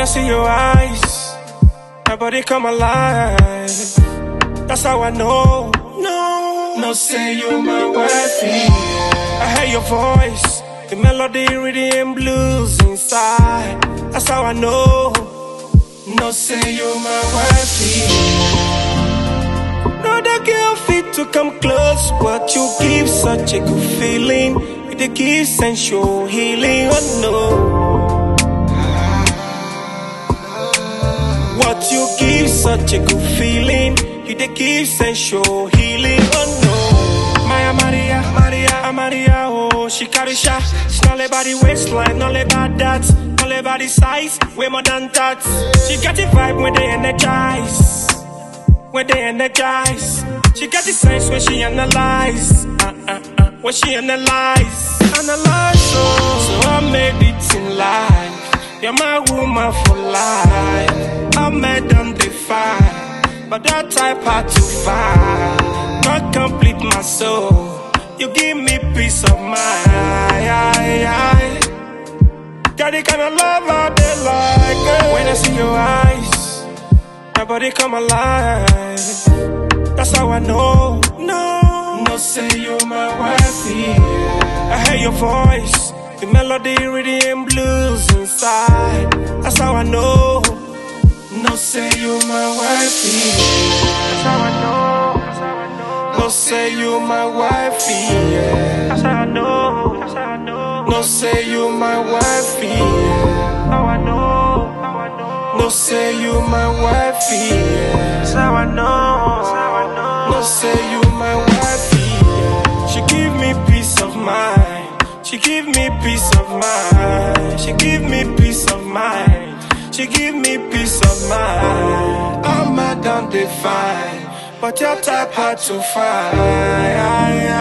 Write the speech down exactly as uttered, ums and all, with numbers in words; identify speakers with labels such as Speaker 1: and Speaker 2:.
Speaker 1: see your eyes, my body come alive. That's how I know. No, no, say you my wifey. I hear your voice, the melody, rhythm, blues inside. That's how I know. No, say you my wifey. No, the girl fit to come close, but you give such a good feeling. It gives sensual healing. Oh no. What you give such a good feeling. You dey give sensual healing. Oh no. Maya Maria, Maria, Maria, oh, she carry shot. She not about the waistline, not about that, not about the size, way more than that. She got the vibe when they energize, when they energize. She got the sense when she analyze, uh, uh, uh, when she analyze, analyze. Oh, so I made it in life. You're my woman for life. I made them define, but that type hard to find. Not complete my soul. You give me peace of mind. Got the kind of love out there like it. When I see your eyes, my body come alive. That's how I know. No, no, say you're my wifey. I hear your voice, the melody, rhythm, blues inside. That's how I know. No, say you my wifey. That's how I know. That's how I know. No, say you my wifey. Yeah. That's how I know. That's how I know. No, say you my wifey. Yeah. How I know. How I know. No, say you my wifey. Yeah. That's how I know. That's how I know. No, say you my wifey. Yeah. She give me peace of mind. She give me peace of mind. She give me peace of mind. She give me peace of mind. I'm mad and defined, but your type hard to find.